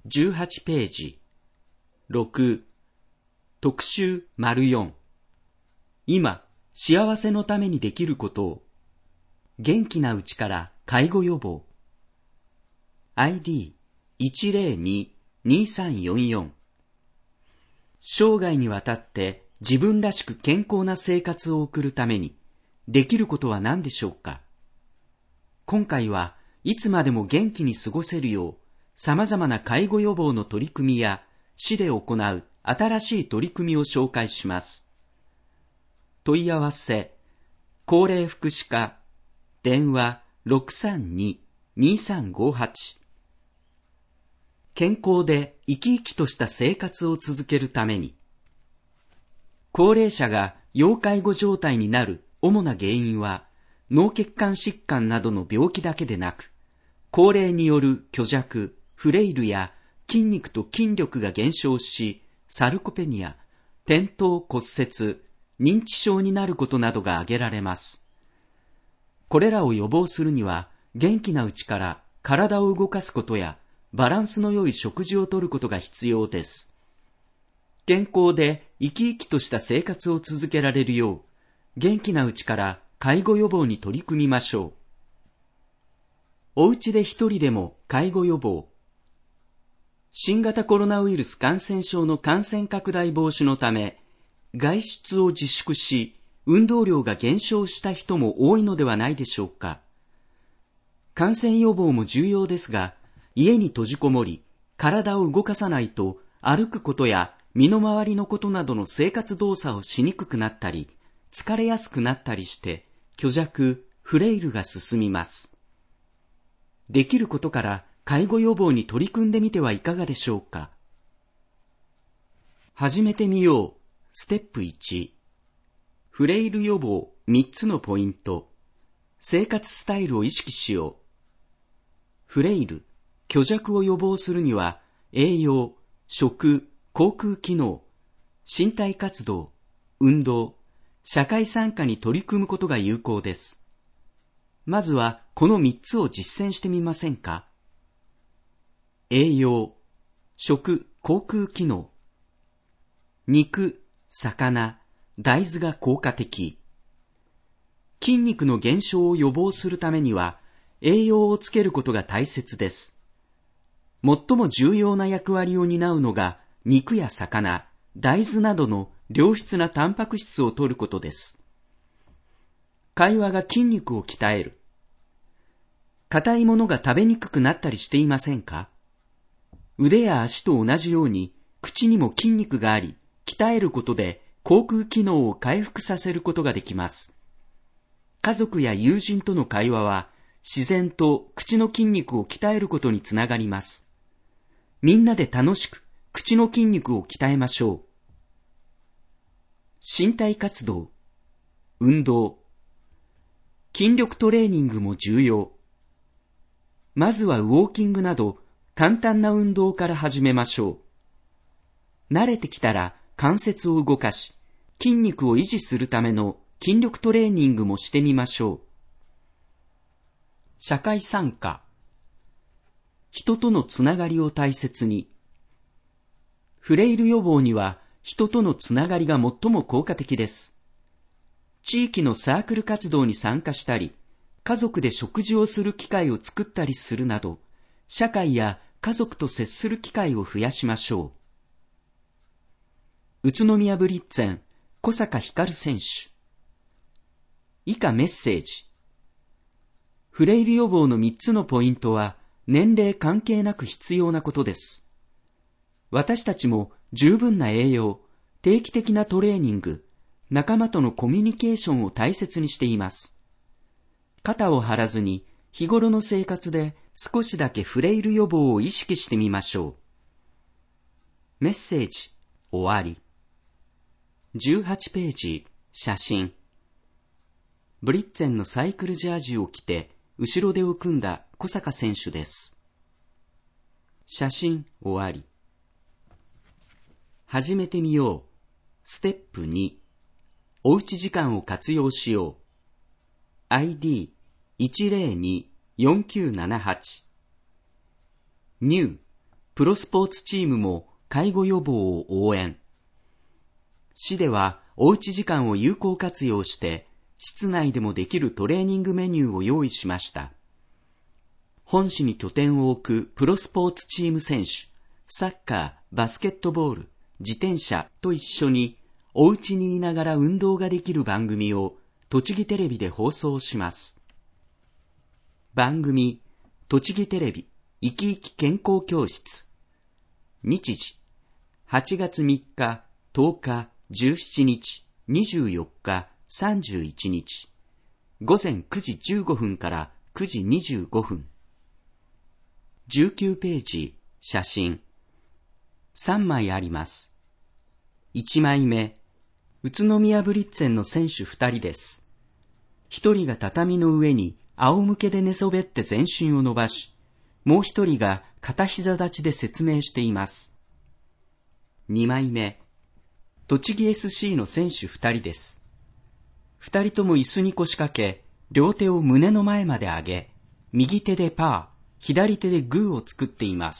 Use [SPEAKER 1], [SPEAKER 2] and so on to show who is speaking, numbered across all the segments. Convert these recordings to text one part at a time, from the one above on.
[SPEAKER 1] 18ページ。6、特集 �4。今、幸せのためにできることを。元気なうちから介護予防。ID102-2344。生涯にわたって自分らしく健康な生活を送るためにできることは何でしょうか。今回はいつまでも元気に過ごせるよう様々な介護予防の取り組みや市で行う新しい取り組みを紹介します。問い合わせ、高齢福祉課、電話 632-2358。健康で生き生きとした生活を続けるために。高齢者が要介護状態になる主な原因は脳血管疾患などの病気だけでなく、高齢による虚弱、フレイルや筋肉と筋力が減少し、サルコペニア、転倒骨折、認知症になることなどが挙げられます。これらを予防するには、元気なうちから体を動かすことやバランスの良い食事をとることが必要です。健康で生き生きとした生活を続けられるよう、元気なうちから介護予防に取り組みましょう。お家で一人でも介護予防。新型コロナウイルス感染症の感染拡大防止のため、外出を自粛し、運動量が減少した人も多いのではないでしょうか。感染予防も重要ですが、家に閉じこもり、体を動かさないと歩くことや身の回りのことなどの生活動作をしにくくなったり、疲れやすくなったりして、虚弱、フレイルが進みます。できることから介護予防に取り組んでみてはいかがでしょうか。始めてみよう。ステップ1。フレイル予防3つのポイント。生活スタイルを意識しよう。フレイル、虚弱を予防するには、栄養、食、口腔機能、身体活動、運動、社会参加に取り組むことが有効です。まずはこの3つを実践してみませんか。栄養、食、口腔機能。肉、魚、大豆が効果的。筋肉の減少を予防するためには、栄養をつけることが大切です。最も重要な役割を担うのが、肉や魚、大豆などの良質なタンパク質を摂ることです。会話が筋肉を鍛える。硬いものが食べにくくなったりしていませんか？腕や足と同じように口にも筋肉があり、鍛えることで口腔機能を回復させることができます。家族や友人との会話は自然と口の筋肉を鍛えることにつながります。みんなで楽しく口の筋肉を鍛えましょう。身体活動、運動、筋力トレーニングも重要。まずはウォーキングなど簡単な運動から始めましょう。慣れてきたら関節を動かし、筋肉を維持するための筋力トレーニングもしてみましょう。社会参加。人とのつながりを大切に。フレイル予防には人とのつながりが最も効果的です。地域のサークル活動に参加したり、家族で食事をする機会を作ったりするなど、社会や家族と接する機会を増やしましょう。宇都宮ブリッツェン、小坂光選手。以下メッセージ。フレイル予防の3つのポイントは年齢関係なく必要なことです。私たちも十分な栄養、定期的なトレーニング、仲間とのコミュニケーションを大切にしています。肩を張らずに日頃の生活で少しだけフレイル予防を意識してみましょう。メッセージ、終わり。18ページ、写真。ブリッツェンのサイクルジャージを着て後ろ手を組んだ小坂選手です。写真、終わり。始めてみよう。ステップ2。おうち時間を活用しよう。ID102-4978。ニュー、 プロスポーツチームも介護予防を応援。市ではおうち時間を有効活用して室内でもできるトレーニングメニューを用意しました。本市に拠点を置くプロスポーツチーム選手、サッカー、バスケットボール、自転車と一緒にお家にいながら運動ができる番組を栃木テレビで放送します。番組、栃木テレビ生き生き健康教室。日時、8月3日、10日、17日、24日、31日。午前9時15分から9時25分。19ページ、写真。3枚あります。1枚目、宇都宮ブリッツェンの選手2人です。1人が畳の上に仰向けで寝そべって全身を伸ばし、もう1人が片膝立ちで説明しています。2枚目、栃木 SC の選手2人です。2人とも椅子に腰掛け、両手を胸の前まで上げ、右手でパー、左手でグーを作っています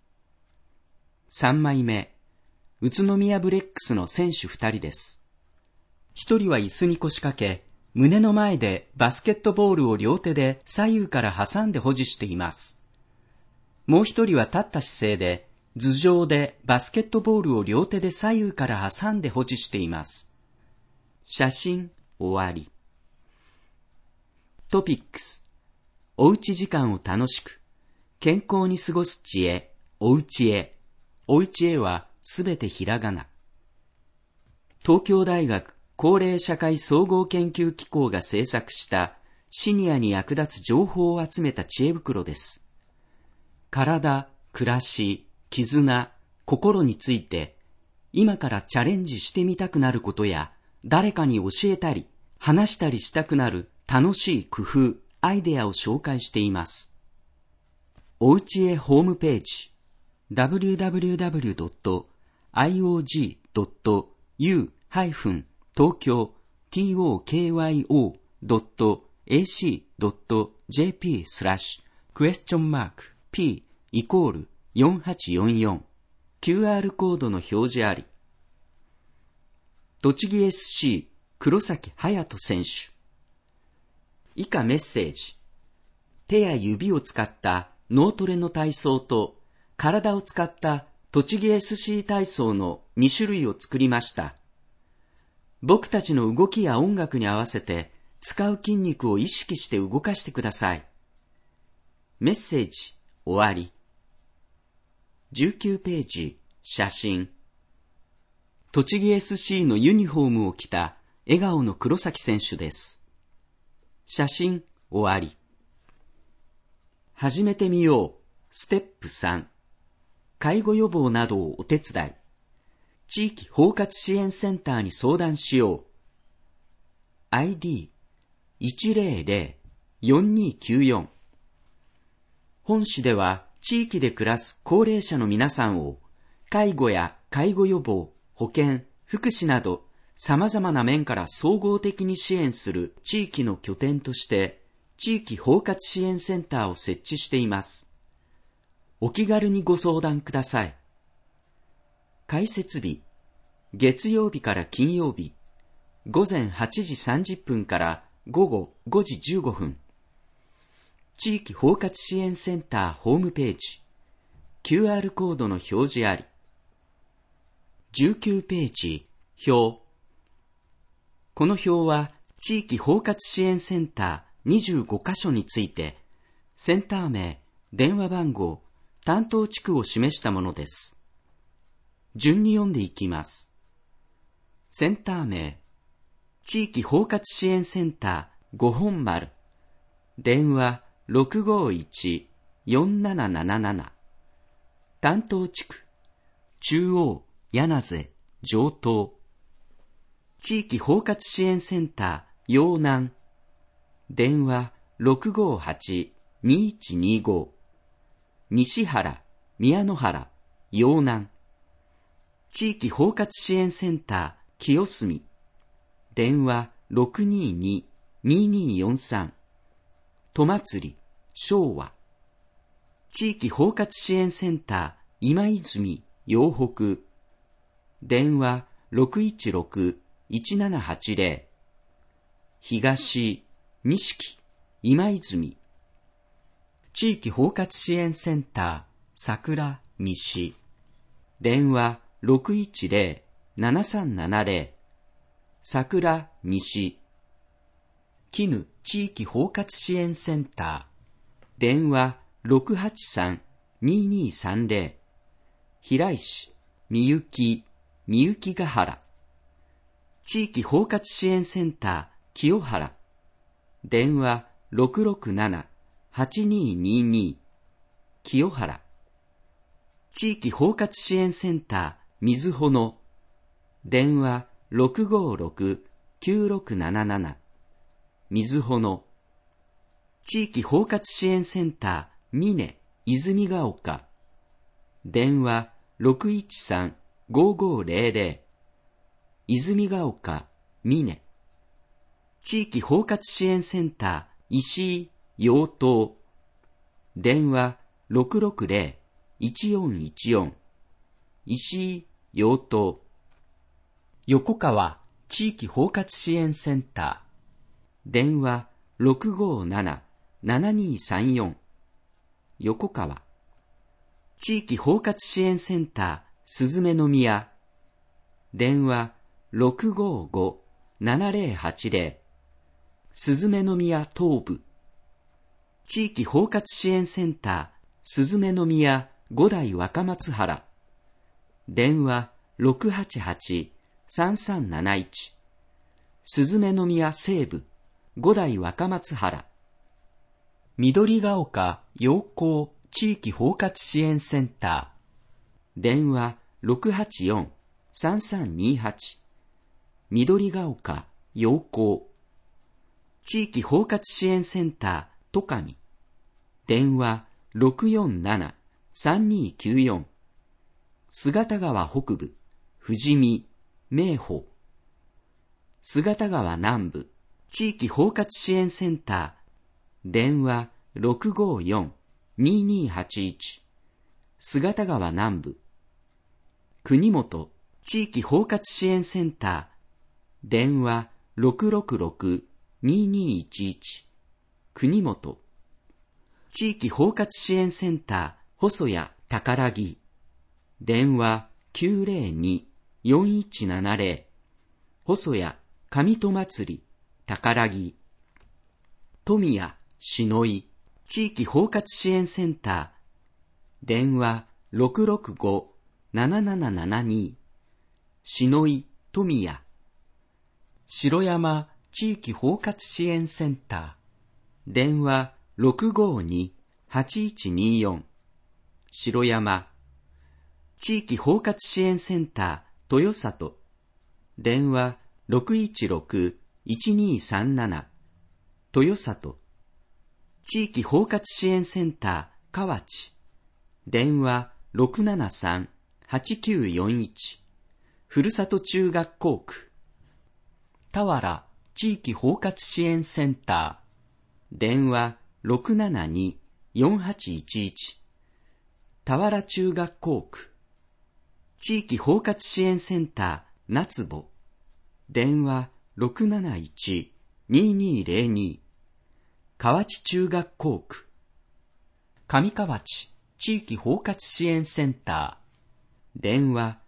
[SPEAKER 1] 。3枚目、宇都宮ブレックスの選手2人です。1人は椅子に腰掛け、胸の前でバスケットボールを両手で左右から挟んで保持しています。もう1人は立った姿勢で、頭上でバスケットボールを両手で左右から挟んで保持しています。写真終わり。トピックス。おうち時間を楽しく、健康に過ごす知恵、おうちへ。おうちへはすべてひらがな。東京大学高齢社会総合研究機構が制作したシニアに役立つ情報を集めた知恵袋です。体、暮らし、絆、心について、今からチャレンジしてみたくなることや、誰かに教えたり、話したりしたくなる楽しい工夫、アイデアを紹介しています。おうちへホームページ、www.iog.tokyo-tokyo-p=4844 QR コードの表示あり。栃木 SC 黒崎隼人選手。以下メッセージ。手や指を使った脳トレの体操と体を使った栃木 SC 体操の2種類を作りました。僕たちの動きや音楽に合わせて使う筋肉を意識して動かしてください。メッセージ終わり。19ページ写真。栃木 SC のユニフォームを着た笑顔の黒崎選手です。写真終わり。始めてみよう。ステップ3。介護予防などをお手伝い。地域包括支援センターに相談しよう。ID100-4294。本市では地域で暮らす高齢者の皆さんを介護や介護予防、保健、福祉など様々な面から総合的に支援する地域の拠点として地域包括支援センターを設置しています。お気軽にご相談ください。開設日、月曜日から金曜日、午前8時30分から午後5時15分。地域包括支援センターホームページ、QR コードの表示あり。19ページ、表。この表は地域包括支援センター25カ所について、センター名、電話番号、担当地区を示したものです。順に読んでいきます。センター名、地域包括支援センター5本丸、電話651-4777、担当地区、中央、柳瀬、城東、地域包括支援センター陽南、電話658-2125、西原、宮野原、陽南、地域包括支援センター清澄、電話622-2243、戸祭、昭和、地域包括支援センタ今泉陽北。電話616-1780。東、錦、今泉。地域包括支援センター、桜西。電話610-7370。桜西。絹地域包括支援センター。電話683-2230。平石、みゆきヶ原。地域包括支援センター、清原。電話667-8222。清原。地域包括支援センター、水穂野。電話656-9677。水穂野。地域包括支援センター、峰泉ヶ丘。電話613-5500。泉ヶ丘、峰。地域包括支援センター、石井陽東。電話660-1414。石井陽東。横川地域包括支援センター。電話657-7234。横川。地域包括支援センター、すずめの宮。電話655-7080。すずめの宮東部。地域包括支援センター、すずめの宮五代若松原。電話688-3371。すずめの宮西部五代若松原。緑ヶ丘陽光地域包括支援センター。電話684-3328。緑ヶ丘陽光。地域包括支援センター、戸上。電話647-3294。姿川北部富士見名宝。姿川南部地域包括支援センター。電話654-2281。姿川南部。国本地域包括支援センター。電話666-2211。国本。地域包括支援センター、細谷宝木。電話902-4170。細谷上戸祭り宝木。富谷篠井地域包括支援センター。電話665-7772。篠井富谷。城山地域包括支援センター。電話652-8124。城山。地域包括支援センター、豊里。電話616-1237。豊里。地域包括支援センター、河内。電話673-8941。ふるさと中学校区。田原地域包括支援センター。電話672-4811。田原中学校区。地域包括支援センター、夏保。電話671-2202。河内中学校区。上河内地域包括支援センター。電話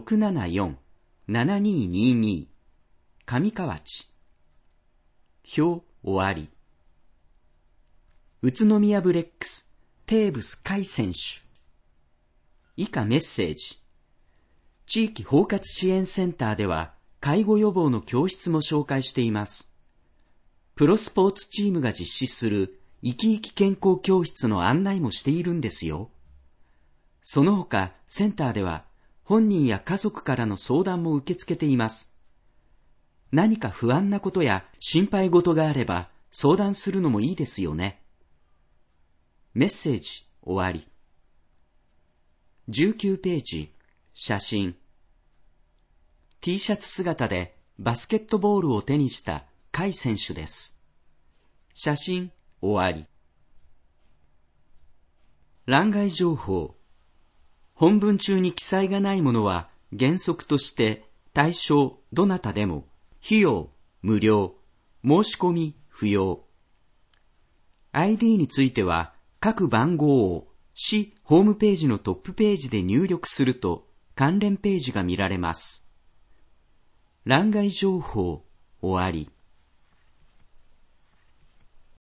[SPEAKER 1] 674-7222。上河内。表終わり。宇都宮ブレックス、テーブス海選手。以下メッセージ。地域包括支援センターでは、介護予防の教室も紹介しています。プロスポーツチームが実施する生き生き健康教室の案内もしているんですよ。その他、センターでは、本人や家族からの相談も受け付けています。何か不安なことや心配事があれば、相談するのもいいですよね。メッセージ終わり。19ページ、写真。T シャツ姿でバスケットボールを手にした甲斐選手です。写真終わり。欄外情報。 本文中に記載がないものは原則として対象どなたでも費用無料、申し込み不要。ID については各番号を市ホームページのトップページで入力すると関連ページが見られます。欄外情報終わり。